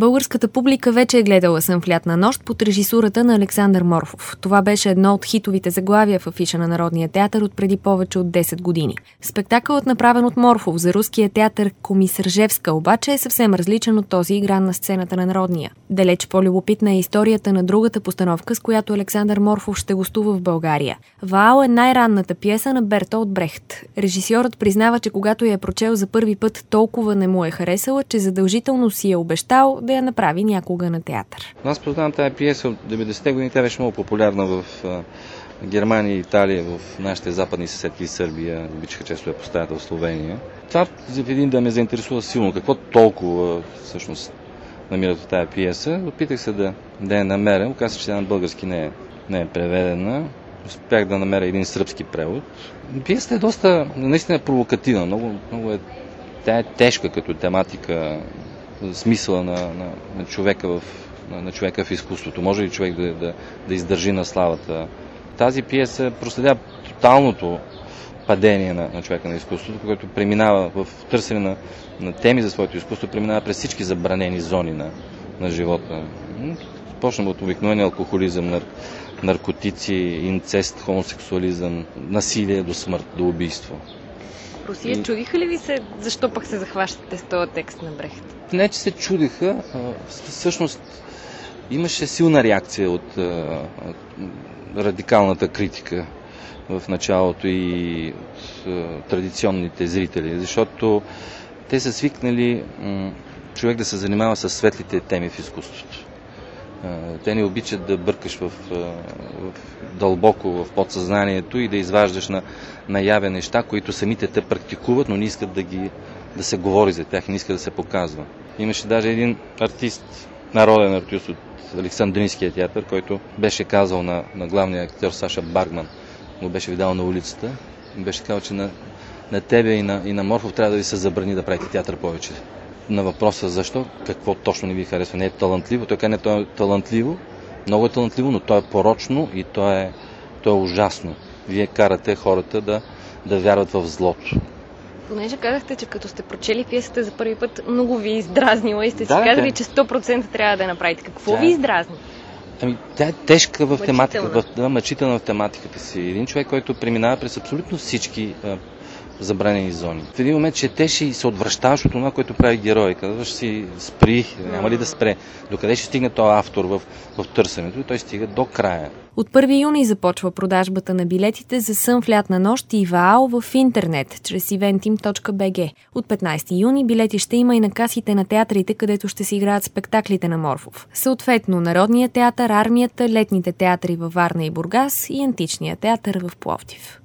Българската публика вече е гледала Сън в лятна нощ под режисурата на Александър Морфов. Това беше едно от хитовите заглавия в афиша на Народния театър от преди повече от 10 години. Спектакълът, направен от Морфов за руския театър Комисаржевска, обаче е съвсем различен от този, игран на сцената на Народния. Далеч по-любопитна е историята на другата постановка, с която Александър Морфов ще гостува в България. Ваал е най-ранната пиеса на Бертолт Брехт. Режисьорът признава, че когато я е прочел за първи път, толкова не му е харесала, че задължително си е обещал да я направи някога на театър. Аз познавам тази пиеса от 90-те години. Тя беше много популярна в Германия и Италия, в нашите западни съседки и Сърбия. Обичаха често я поставят в Словения. Това един да ме заинтересува силно. Какво толкова всъщност намират в тази пиеса? Опитах се да я намеря. Оказа се, че на български не е преведена. Успях да намеря един сръбски превод. Пиесата е доста, наистина провокативна. Много тя е тежка като тематика, смисъла на човека в изкуството. Може ли човек да издържи на славата? Тази пиеса проследява тоталното падение на човека на изкуството, който преминава в търсене на теми за своето изкуство, преминава през всички забранени зони на живота. Почнем от обикновения алкохолизъм, наркотици, инцест, хомосексуализъм, насилие до смърт, до убийство. Русия, чудиха ли ви се, защо пък се захващате с този текст на Брехт? Не, че се чудиха. Всъщност имаше силна реакция от радикалната критика в началото и от традиционните зрители, защото те са свикнали човек да се занимава с светлите теми в изкуството. Те не обичат да бъркаш дълбоко в подсъзнанието и да изваждаш наяве неща, които самите те практикуват, но не искат да се говори за тях, не искат да се показва. Имаше даже един артист, народен артист от Александринския театър, който беше казал на главния актьор Саша Баргман, го беше видял на улицата, беше казал, че на тебе и на Морфов трябва да ви се забрани да правите театър повече. На въпроса защо, какво точно не ви харесва, не е талантливо, той не е талантливо, много е талантливо, но то е порочно и то е ужасно. Вие карате хората да вярват в злото. Понеже казахте, че като сте прочели пиесата за първи път, много ви издразнила и сте си казали, че 100% трябва да я направите. Какво ви издразни? Тя е тежка в тематиката, мъчителна в тематиката си. Един човек, който преминава през абсолютно всички забранени зони. В един момент четеш и се отвръщаваш от това, което прави герой. Казваш си, спри, няма ли да спре. Докъде ще стигне този автор в търсенето и той стига до края. От 1 юни започва продажбата на билетите за Сън в лятна нощ и Ваал в интернет, чрез eventim.bg. От 15 юни билети ще има и на касите на театрите, където ще се играят спектаклите на Морфов. Съответно, Народния театър, Армията, летните театри във Варна и Бургас и Античния театър в Пловдив.